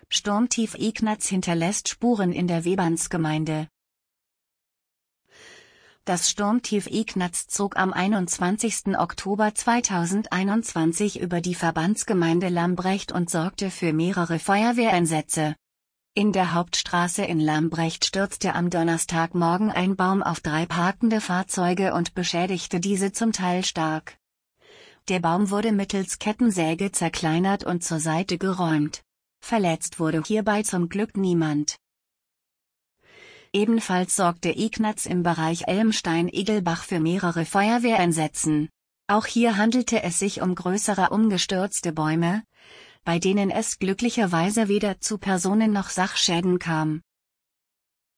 Sturmtief Ignaz hinterlässt Spuren in der Webernsgemeinde. Das Sturmtief Ignaz zog am 21. Oktober 2021 über die Verbandsgemeinde Lambrecht und sorgte für mehrere Feuerwehreinsätze. In der Hauptstraße in Lambrecht stürzte am Donnerstagmorgen ein Baum auf 3 parkende Fahrzeuge und beschädigte diese zum Teil stark. Der Baum wurde mittels Kettensäge zerkleinert und zur Seite geräumt. Verletzt wurde hierbei zum Glück niemand. Ebenfalls sorgte Ignaz im Bereich Elmstein-Igelbach für mehrere Feuerwehreinsätzen. Auch hier handelte es sich um größere umgestürzte Bäume, bei denen es glücklicherweise weder zu Personen- noch Sachschäden kam.